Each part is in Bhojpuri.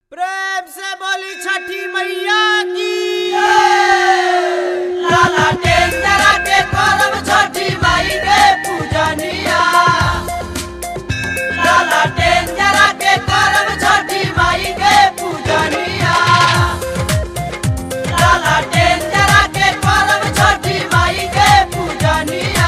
प्रेम से बोली छठी मैया की। लाला टेंडरा के करम छठी माई के पूजनिया। लाला टेंडरा के करम छठी माई के पूजनिया। लाला टेंडरा के करम छठी माई के पूजनिया।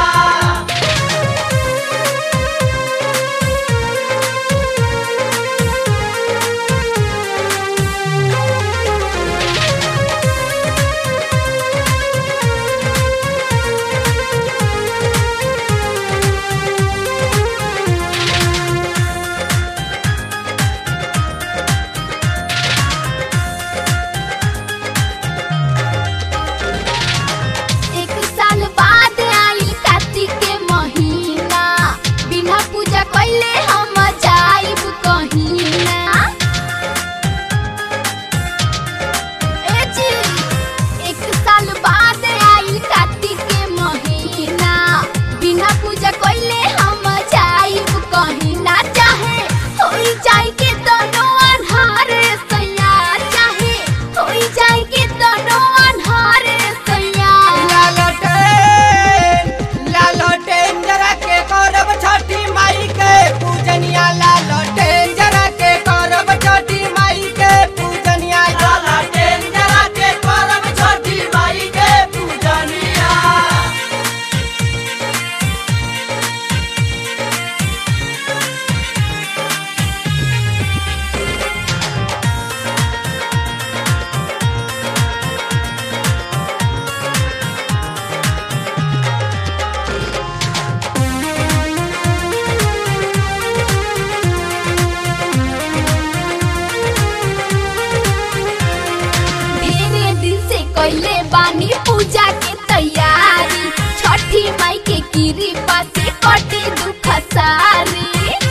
पहले बानी पूजा के तैयारी, छठी माई के कृपा से कटे दुख सारी।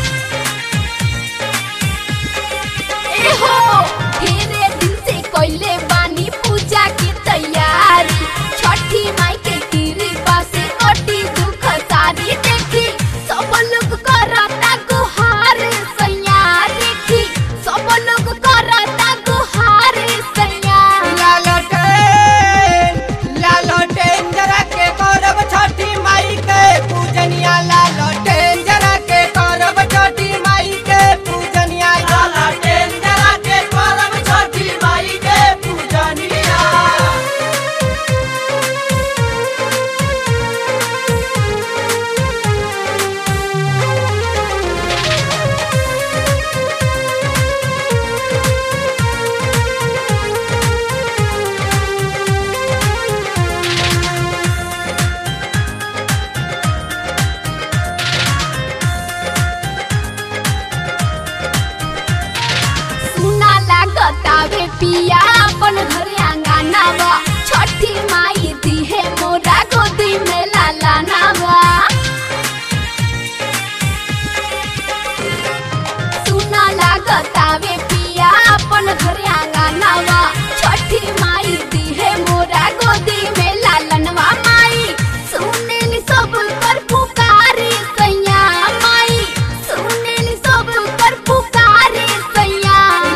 ढेरे दिन से कोइले बानी पूजा के तैयारी, छठी माई के कृपा से कटे दुख सारी। देखी सब लोग करता गुहार सैया, देखी सब लोग करता गुहार सैया। छठी माई के पूजनिया। लाला टेंडरा के करब छठी माई के पूजनिया। लाला टेंडरा के करब छठी माई के पूजनिया। तावे पिया अपन घर आंगनावा, छठी माई दिहे मोरा गोदी में लाला नावा। सुना लागतावे पिया अपन घर आंगनावा, छठी माई दिहे मोरा गोदी में लालनवा। माई सुनेली सब कर पुकारे सैया, माई सुनेली सब कर पुकारे सैया।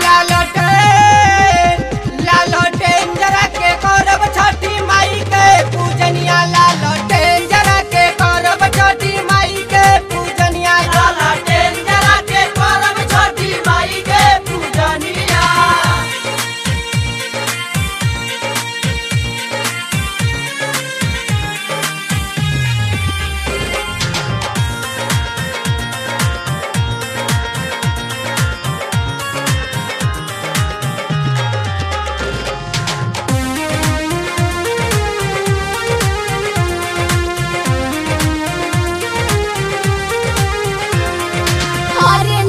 छठी माई के पूजनिया। लाला टेंडरा के करब छठी माई के पूजनिया। लाला टेंडरा के करब छठी माई के पूजनिया।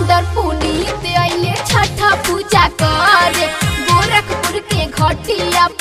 पूजा करे गोरखपुर के घटिया